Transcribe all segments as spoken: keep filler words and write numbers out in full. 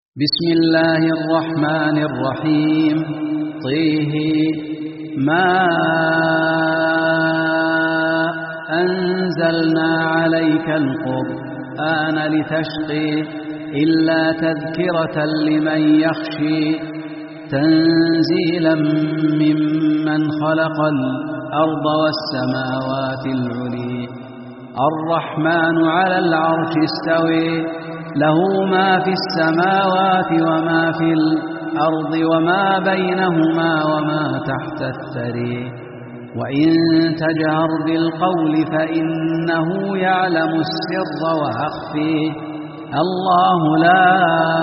بسم الله الرحمن الرحيم. طه ما أنزلنا عليك القرآن لتشقي إلا تذكرة لمن يخشي تنزيلا ممن خلق الأرض والسماوات العلي الرحمن على العرش استوي له ما في السماوات وما في الأرض وما بينهما وما تحت الثري وإن تجهر بالقول فإنه يعلم السر وأخفي الله لا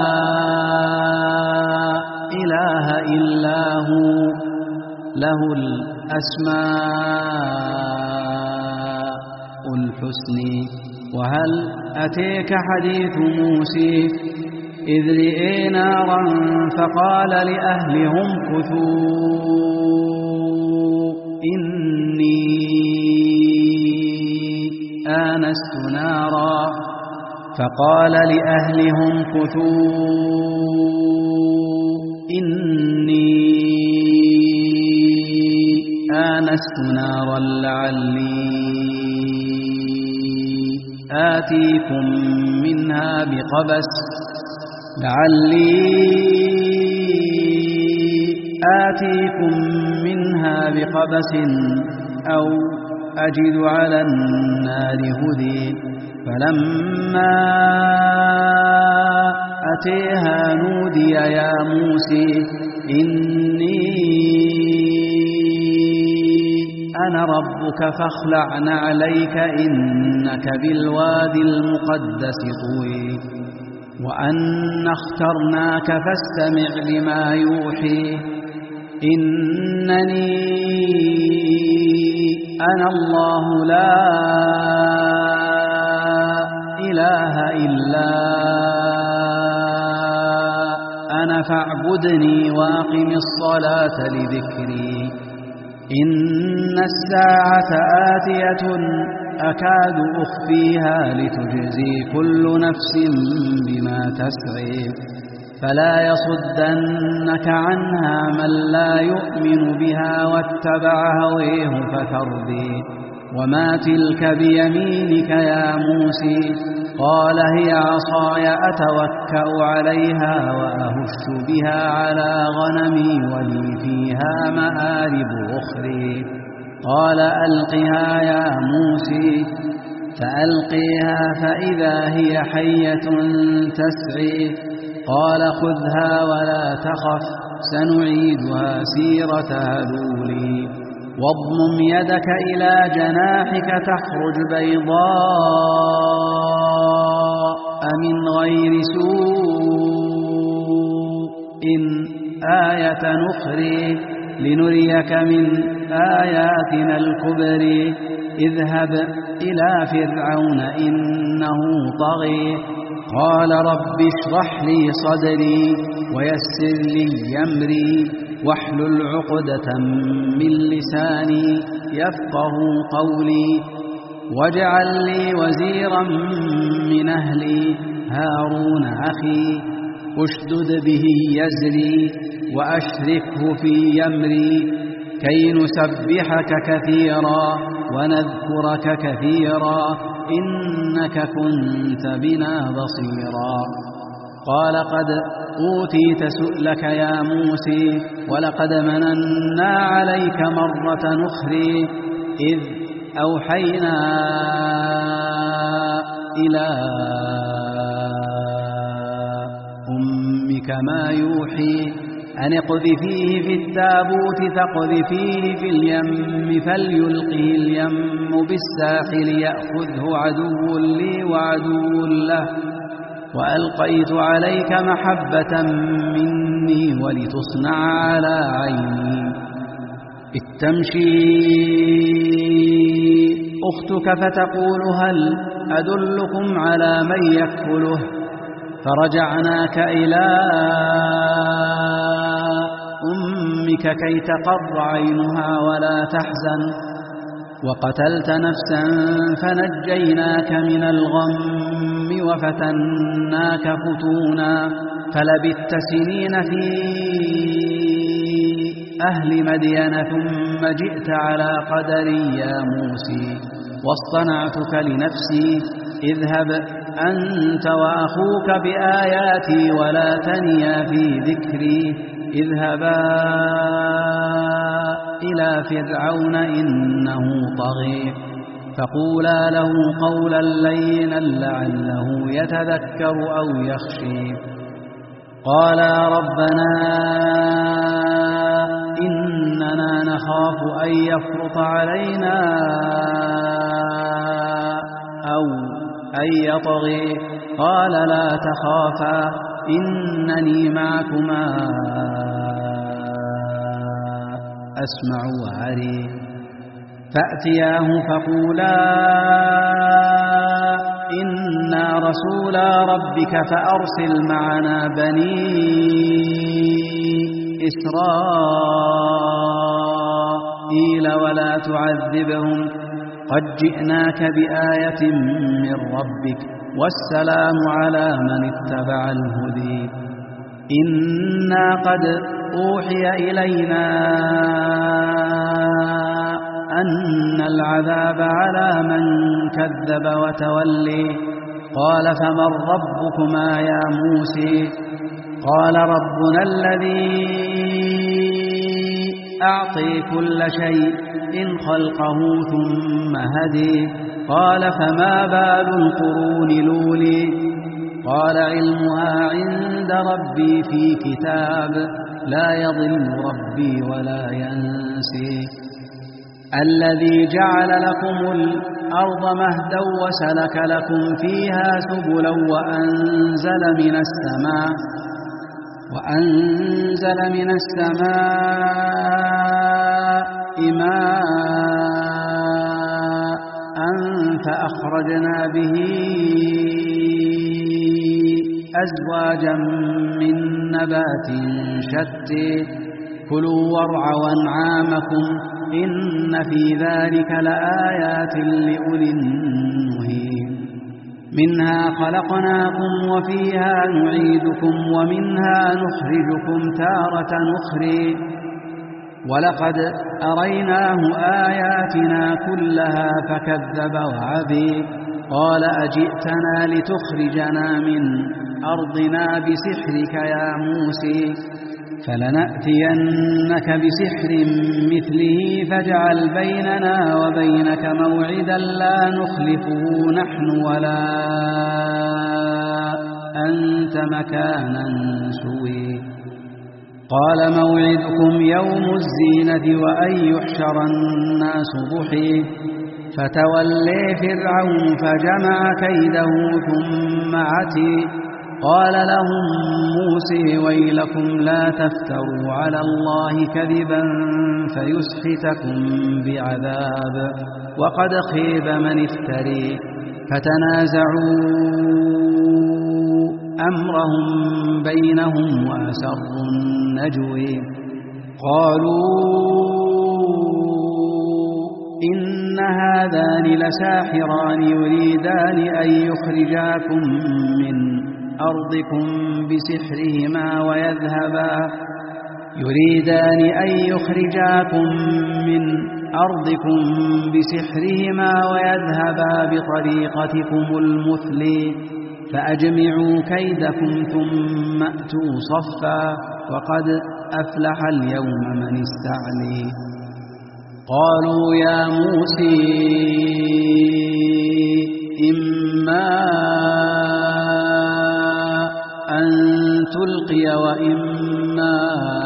إله إلا هو له الأسماء الحسن. وهل أتيك حديث موسى إذ رئي نارا فقال لأهلهم كثوا إني آنست نارا فقال لأهلهم كثوا إني آنست نارا لعلي آتيكم منها بقبس لعلي آتيكم منها بقبس أو أجد على النار هدي فلما أتيها نودي يا موسى إني أنا ربك فاخلع نعليك إنك بالوادي المقدس طوي وأنا اخترناك فاستمع لما يوحي إنني أنا الله لا إله إلا أنا فاعبدني وأقم الصلاة لذكري إن الساعة آتية أكاد أخفيها لتجزي كل نفس بما تسعي فلا يصدنك عنها من لا يؤمن بها واتبع هويه فترضي. وما تلك بيمينك يا موسى قال هي عصاي أتوكأ عليها وأهش بها على غنمي ولي فيها مآرب أخرى قال ألقها يا موسى فألقيها فإذا هي حية تسعي قال خذها ولا تخف سنعيدها سيرتها الأولى واضمم يدك إلى جناحك تخرج بيضاء من غير سوء آية نخرى لنريك من آياتنا الكبر اذهب إلى فرعون إنه طغى قال رب اشرح لي صدري ويسر لي أمري واحلل عقدة من لساني يفقه قولي واجعل لي وزيرا من أهلي هارون أخي اشدد به يزري وأشركه في أمري كي نسبحك كثيرا ونذكرك كثيرا إنك كنت بنا بصيرا. قال قد أوتيت سؤلك يا موسى ولقد مننا عليك مرة أخرى إذ أوحينا إلى أمك ما يوحي أن اقذفيه في التابوت فاقذفيه في اليم فليلقه اليم بالساحل يأخذه عدو لي وعدو له وألقيت عليك محبة مني ولتصنع على عيني إذ تمشي أختك فتقول هل أدلكم على من يكفله فرجعناك إلى أمك كي تقر عينها ولا تحزن وقتلت نفسا فنجيناك من الغم وفتناك فتونا فلبثت سنين في أهل مدين ثم جئت على قدري يا موسى واصطنعتك لنفسي اذهب أنت وأخوك بآياتي ولا تنيا في ذكري اذهبا إلى فرعون إنه طغي فقولا له قولا لينا لعله يتذكر أو يخشي قالا ربنا إننا نخاف أن يفرط علينا أو أن يطغي قال لا تخافا إنني معكما أسمع وأري فأتياه فقولا إنا رسولا ربك فأرسل معنا بني إسرائيل ولا تعذبهم قد جئناك بآية من ربك والسلام على من اتبع الهدي إنا قد أوحي إلينا أن العذاب على من كذب وتولي قال فمن ربكما يا موسى قال ربنا الذي أعطي كل شيء إن خلقه ثم هدي قال فما بال القرون لولي قال علمها عند ربي في كتاب لا يضل ربي ولا ينسي الذي جعل لكم الأرض مهدا وسلك لكم فيها سبلا وأنزل من السماء وأنزل من السماء ماء فأخرجنا به أزواجا من نبات شتى كلوا وارعوا أنعامكم إن في ذلك لآيات لأولي النهي منها خلقناكم وفيها نعيدكم ومنها نخرجكم تارة أخرى ولقد أريناه آياتنا كلها فكذب وعبي قال أجئتنا لتخرجنا من أرضنا بسحرك يا موسى فلنأتينك بسحر مثله فاجعل بيننا وبينك موعدا لا نخلفه نحن ولا أنت مكانا سوي قال موعدكم يوم الزينة وأن يحشر الناس ضحى فتولي فرعون فجمع كيده ثم عتي قال لهم موسى ويلكم لا تفتروا على الله كذبا فيسحتكم بعذاب وقد خيب من افتري فتنازعوا أمرهم بينهم وأسروا النجوي قالوا إن هذان لساحران يريدان أن يخرجاكم من أرضكم بسحرهما ويذهبا يريدان أن يخرجاكم من أرضكم بسحرهما ويذهبا بطريقتكم المثل فأجمعوا كيدكم ثم أتوا صفا وقد أفلح اليوم من استعلي قالوا يا موسى إما أن تلقي وإما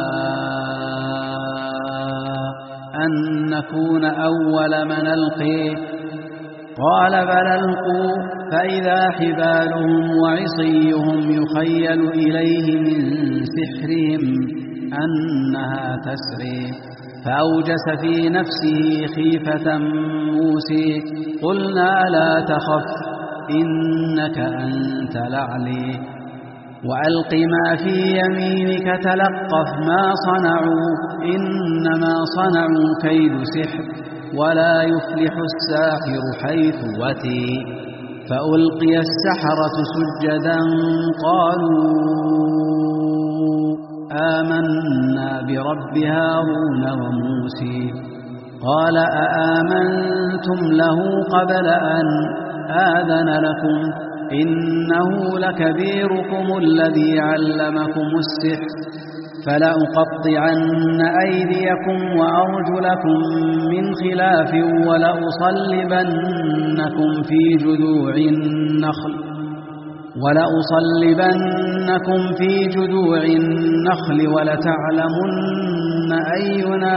أن نكون أول من ألقي قال بل ألقوا فإذا حبالهم وعصيهم يخيل إليه من سحرهم أنها تسري فأوجس في نفسه خيفة موسى قلنا لا تخف إنك أنت الأعلى وألق ما في يمينك تلقف ما صنعوا إنما صنعوا كيد سحر ولا يفلح الساحر حيث وتي فألقي السحرة سجدا قالوا آمنا برب هارون وموسى قال أآمنتم له قبل أن آذن لكم إنه لكبيركم الذي علمكم السحر فلأقطعن أيديكم وأرجلكم من خلاف ولأصلبنكم في جذوع النخل ولأصلبنكم في جذوع النخل ولتعلمن أينا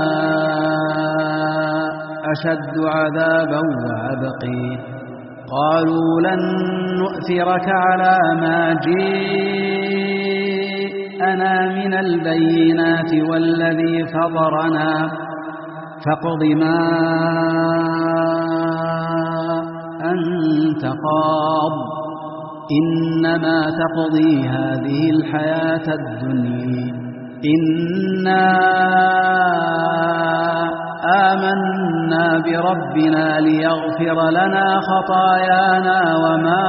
أشد عذابا وأبقي قالوا لن نؤثرك على ما جئنا من البينات والذي فطرنا فاقض ما أنت قاض إنما تقضي هذه الحياة الدنيا إنا آمنا بربنا ليغفر لنا خطايانا وما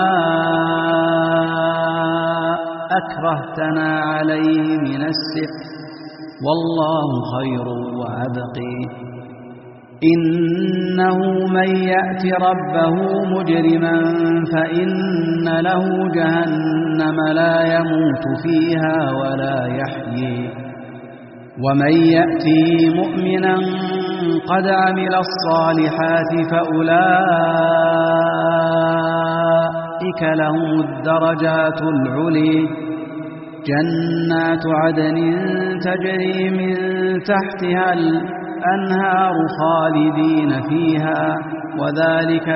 أكرهتنا عليه من السحر والله خير وأبقي إنه من يأت ربه مجرما فإن له جهنم لا يموت فيها ولا يحيي ومن يأته مؤمنا قد عمل الصالحات فأولئك لهم الدرجات العلي جنات عدن تجري من تحتها الأنهار خالدين فيها وذلك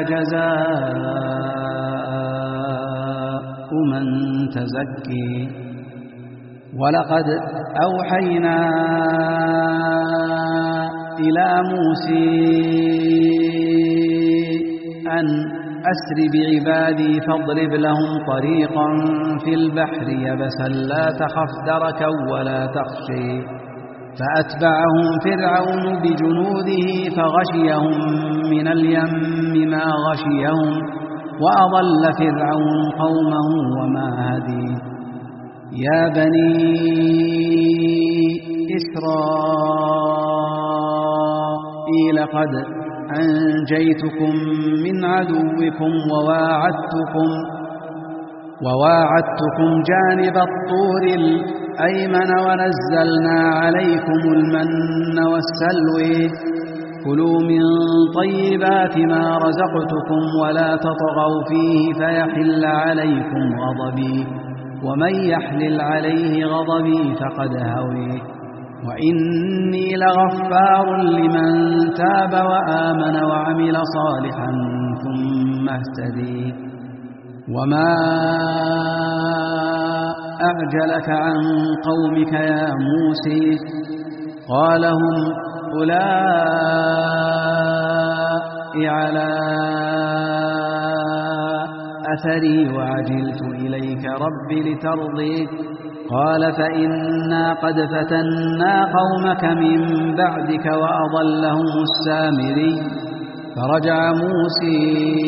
جزاء من تزكي ولقد أوحينا إلى موسى أن أسر بعبادي فاضرب لهم طريقا في البحر يبسا لا تخف دركا ولا تخشي فأتبعهم فرعون بجنوده فغشيهم من اليم ما غشيهم وأضل فرعون قومه وما هدي يا بني إسرائيل قد أنجيتكم من عدوكم وواعدتكم وواعدتكم جانب الطور الأيمن ونزلنا عليكم المن والسلوى كلوا من طيبات ما رزقتكم ولا تطغوا فيه فيحل عليكم غضبي ومن يحلل عليه غضبي فقد هوي وإني لغفار لمن تاب وآمن وعمل صالحا ثم اهتدي وما أعجلك عن قومك يا موسى قال هم أولئك على أثري وعجلت إليك رب لترضي قال فإنا قد فتنا قومك من بعدك وأضلهم السامري فرجع موسى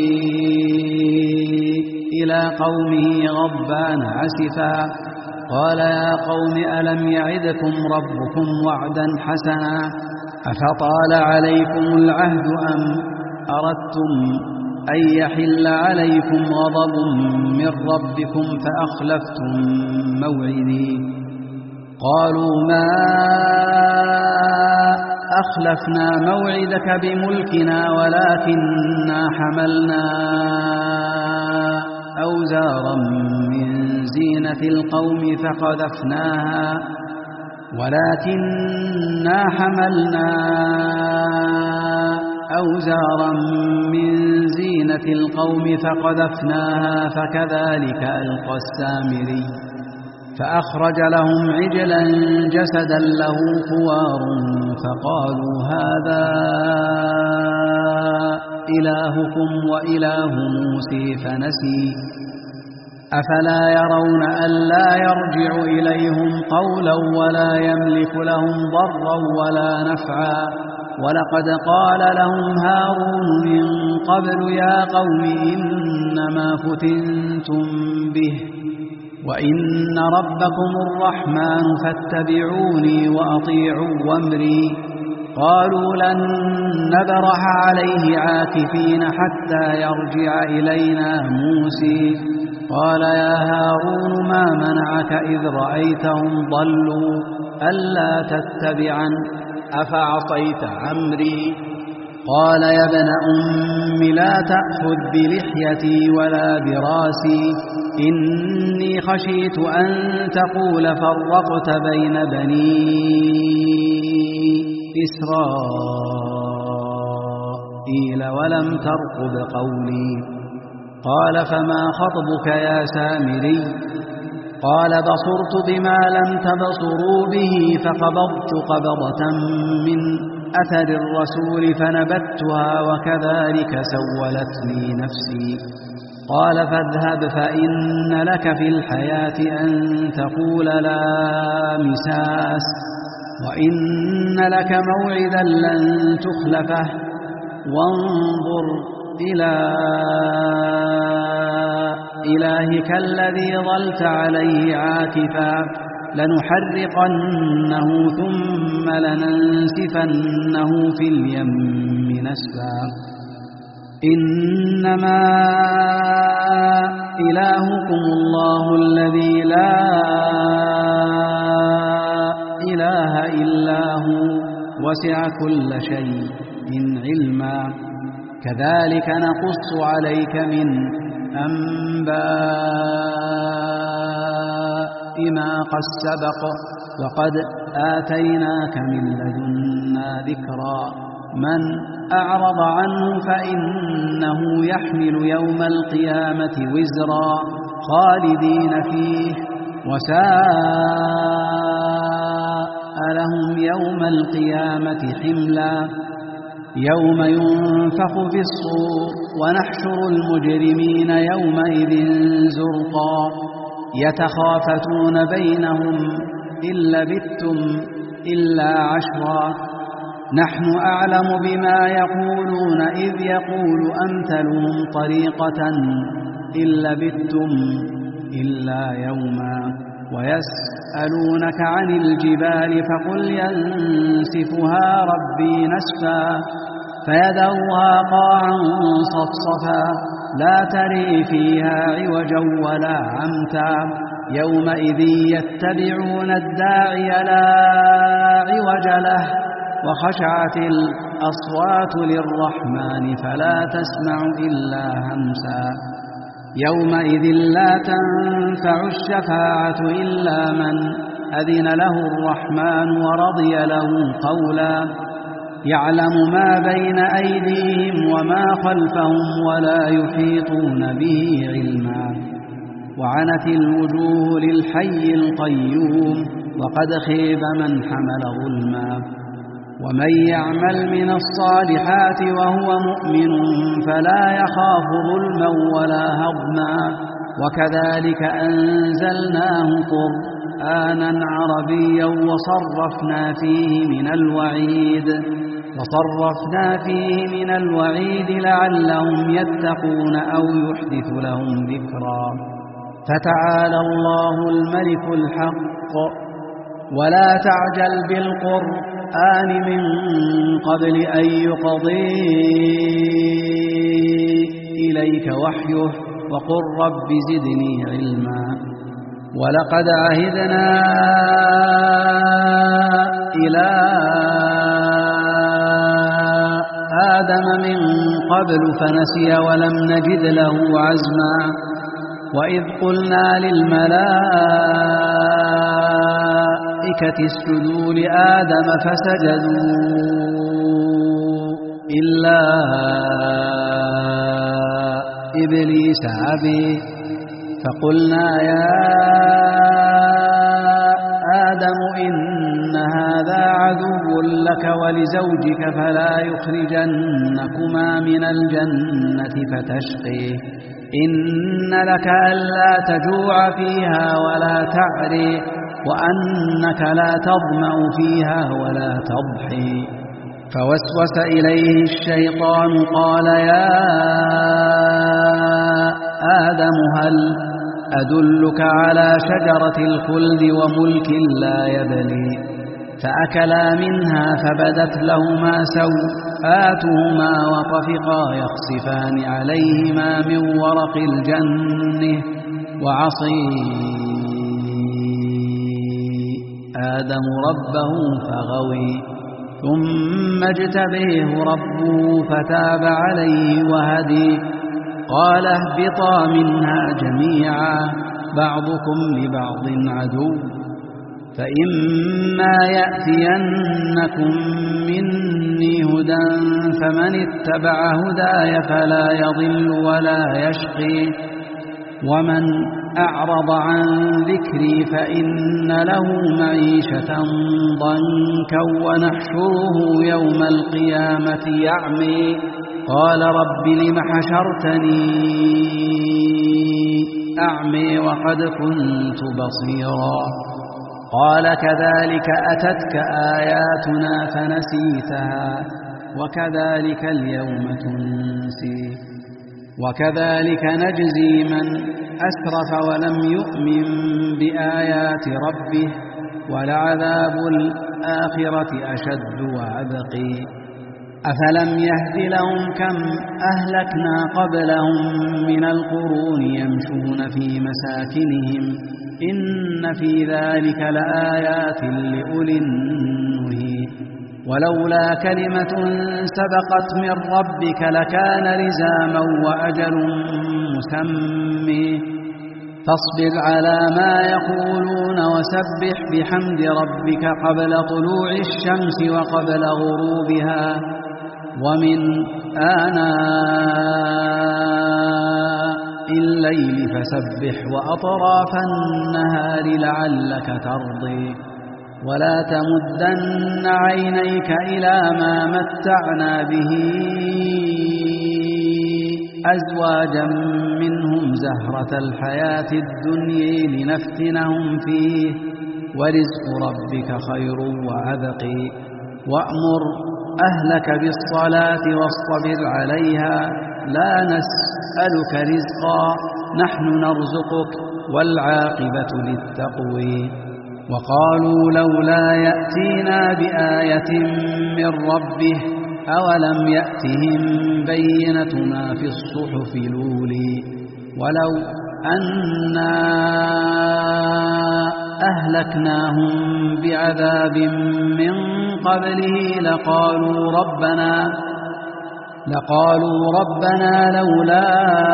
إلى قومه غضبان عسفا قال يا قوم ألم يعدكم ربكم وعدا حسنا أفطال عليكم العهد أم أردتم أن يحل عليكم غضب من ربكم فأخلفتم موعدي قالوا ما أخلفنا موعدك بملكنا ولكننا حملنا أوزارا من زينة القوم فقذفناها ولكننا حملنا أوزارا من زينة القوم فقذفناها فكذلك ألقى السامري فأخرج لهم عجلا جسدا له خوار فقالوا هذا إلهكم وإله موسى فنسي أفلا يرون ألا يرجع إليهم قولا ولا يملك لهم ضرا ولا نفعا ولقد قال لهم هارون من قبل يا قوم إنما فتنتم به وإن ربكم الرحمن فاتبعوني وأطيعوا أمري قالوا لن نبرح عليه عاكفين حتى يرجع إلينا موسى قال يا هارون ما منعك إذ رأيتهم ضلوا ألا تتبعا أفعصيت أمري قال يا ابن أم لا تأخذ بلحيتي ولا براسي إني خشيت أن تقول فرقت بين بني إسرائيل ولم ترقب قولي قال فما خطبك يا سامري قال بصرت بما لم تبصروا به فقبضت قبضة من أثر الرسول فنبتها وكذلك سولت لي نفسي قال فاذهب فإن لك في الحياة أن تقول لا مساس وإن لك موعدا لن تخلفه وانظر إلى إلهك الذي ظلت عليه عاكفا لنحرقنه ثم لننسفنه في اليم نسفا إنما إلهكم الله الذي لا إله إلا هو وسع كل شيء علما كذلك نقص عليك من أنباء ما قد سبق وقد آتيناك من لدنا ذكرا من أعرض عنه فإنه يحمل يوم القيامة وزرا خالدين فيه وساء لهم يوم القيامة حملا يوم ينفخ في الصور ونحشر المجرمين يومئذ زرقا يتخافتون بينهم إن لبثتم إلا عشرا نحن أعلم بما يقولون إذ يقول أمثلهم طريقة إن لبثتم إلا يوما ويسألونك عن الجبال فقل ينسفها ربي نسفا فيذرها قاعا صفصفا لا تري فيها عوجا ولا عمتا يومئذ يتبعون الداعي لا عوج له وخشعت الأصوات للرحمن فلا تسمع إلا همسا يومئذ لا تنفع الشفاعة إلا من أذن له الرحمن ورضي له قولا يعلم ما بين أيديهم وما خلفهم ولا يحيطون به علما وعنت الوجوه للحي القيوم وقد خيب من حمل ظلما ومن يعمل من الصالحات وهو مؤمن فلا يخاف ظلما ولا هضما وكذلك أنزلناه قرآنا عربيا وصرفنا فيه من الوعيد وصرفنا فيه من الوعيد لعلهم يتقون أو يحدث لهم ذكرا فتعالى الله الملك الحق ولا تعجل بالقرآن من قبل أن يقضي إليك وحيه وقل رب زدني علما ولقد عهدنا إلى آدم من قبل فنسي ولم نجد له عزما وإذ قلنا للملائكة اسجدوا لآدم فسجدوا إلا إبليس أبي فقلنا يا آدم إن هذا عدو لك ولزوجك فلا يخرجنكما من الجنة فتشقي إن لك ألا تجوع فيها ولا تعري وأنك لا تظمأ فيها ولا تضحي فوسوس إليه الشيطان قال يا آدم هل أدلك على شجرة الخلد وملك لا يبلي فأكلا منها فبدت لهما سوآتهما وطفقا يخصفان عليهما من ورق الجنة وعصي آدم ربه فغوي ثم اجتبيه ربه فتاب عليه وهدي قال اهبطا منها جميعا بعضكم لبعض عدو فإما يأتينكم مني هدى فمن اتبع هداي فلا يضل ولا يشقي ومن أعرض عن ذكري فإن له معيشة ضنكا ونحشره يوم القيامة يعمي قال رب لم حشرتني أعمي وقد كنت بصيرا قال كذلك أتتك آياتنا فنسيتها وكذلك اليوم تنسي وكذلك نجزي من أسرف ولم يؤمن بآيات ربه ولعذاب الآخرة أشد وأبقي أفلم يهد لهم كم أهلكنا قبلهم من القرون يمشون في مساكنهم إن في ذلك لآيات لأولي النهي ولولا كلمة سبقت من ربك لكان لزاما وأجل مسمى فاصبر على ما يقولون وسبح بحمد ربك قبل طلوع الشمس وقبل غروبها ومن آناء الليل فسبح وأطراف النهار لعلك ترضي ولا تمدن عينيك إلى ما متعنا به أزواجا منهم زهرة الحياة الدنيا لنفتنهم فيه ورزق ربك خير وأبقي وأمر أهلك بالصلاة واصطبر عليها لا نسألك رزقا نحن نرزقك والعاقبة للتقوى وقالوا لولا يأتينا بآية من ربه أولم يأتهم بينة ما في الصحف الأولى ولو أنا أهلكناهم بعذاب من قبله لقالوا ربنا لقالوا ربنا لولا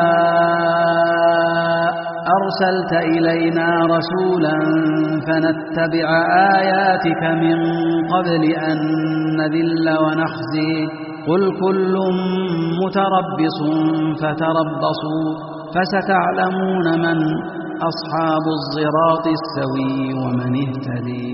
أرسلت إلينا رسولا فنتبع آياتك من قبل أن نذل ونخزي قل كل متربص فتربصوا فستعلمون من أصحاب الصراط السوي ومن اهتدي